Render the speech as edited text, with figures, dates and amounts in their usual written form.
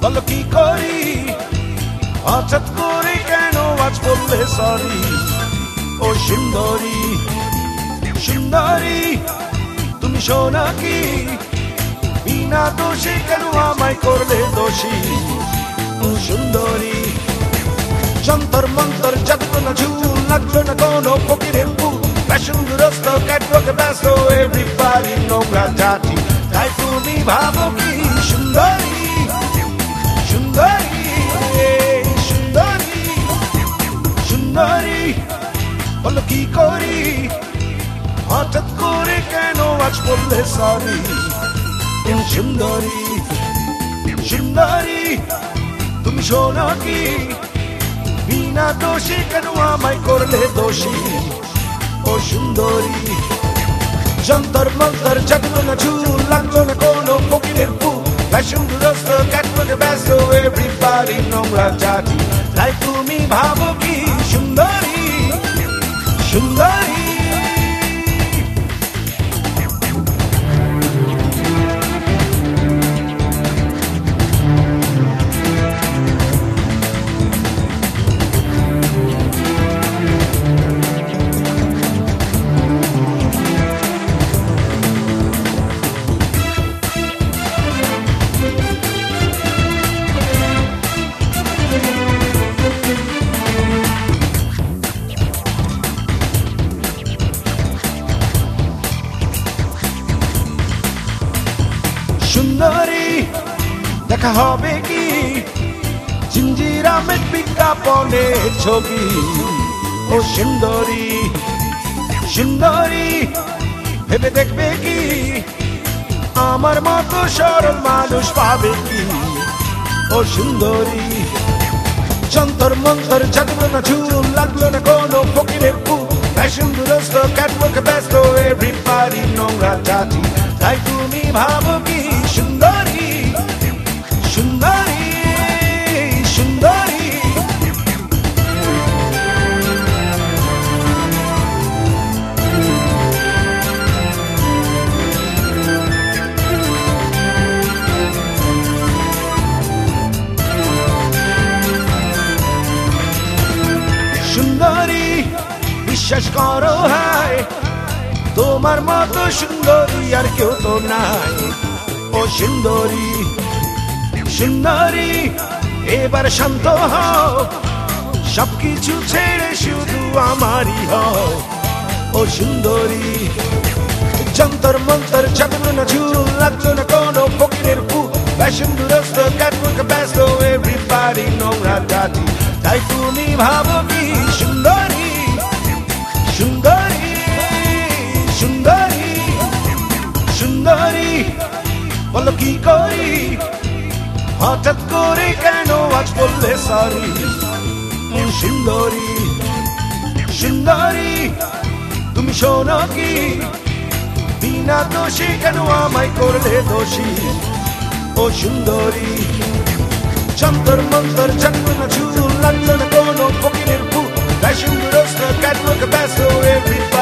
বলো কি করি হঠাৎ করে কেন আজ বললে সরি ও সুন্দরী সুন্দরী তুমি শোনা কি বিনা দোষে কেন আমায় করলে দোষী ও সুন্দরী যন্তর মন্তর জাগলো না ঝুল লাগলো না কোনো ফকিরের ফুল ফ্যাশন দুরস্ত ক্যাটওয়াকে ব্যস্ত এভরিবডি নোংরা জাতি তাই তুমি ভাবো কি সুন্দরী সুন্দরী সুন্দরী সুন্দরী বলো কি করি হঠাৎ করে কেন আজ বললে সরি সুন্দরী সুন্দরী তুমি শোনো কি বিনা দোষে কেন আমায় করলে দোষী ও সুন্দরী যন্তর মন্তর জাগলো না ঝুল লাগলো না কোনো ফকিরের ফুল ফ্যাশন দুরস্ত ক্যাটওয়াকে ব্যস্ত এভরিবডি নোংরা জাতি তাই তুমি ভাবো কি সুন্দরী সুন্দরী সুন্দরী দেখা হবে কি জিঞ্জিরামের বিজ্ঞাপনের ছবি ও সুন্দরী সুন্দরী ভেবে দেখবে কি আমার মতো সরল মানুষ পাবে কি ও সুন্দরী যন্তর মন্তর জাগলো না ঝুল লাগলো না কোনো ফকিরের ফুল ফ্যাশন দুরস্ত ক্যাটওয়াকে ব্যস্ত এভরিবডি নোংরা জাতি তাই তুমি ভাবো কি সুন্দরী সুন্দরী সুন্দরী সুন্দরী বিশ্বাস করো হায় তোমার মতো সুন্দরী আর কেউ তো নাই ও সুন্দরী সুন্দরী এবার শান্ত হও সবকিছু ছেড়ে শুধু আমারই হও ও সুন্দরী যন্তর মন্তর জাগলো না ঝুল লাগলো না কোনো ফকিরের ফুল ফ্যাশন দুরস্ত ক্যাটওয়াকে ব্যস্ত এভরিবডি নোংরা জাতি তাই তুমি ভাবো কি সুন্দরী সুন্দরী সুন্দরী সুন্দরী বলো কি করি হঠাৎ করে কেন আজ বললে সরি সুন্দরী সুন্দরী তুমি শোনো কি বিনা দোষে কেন আমায় করলে দোষী ও সুন্দরী যন্তর মন্তর জাগলো না ঝুল লাগলো না কোনো ফকিরের ফুল ফ্যাশন দুরস্ত ক্যাটওয়াকে ব্যস্ত এভরিবডি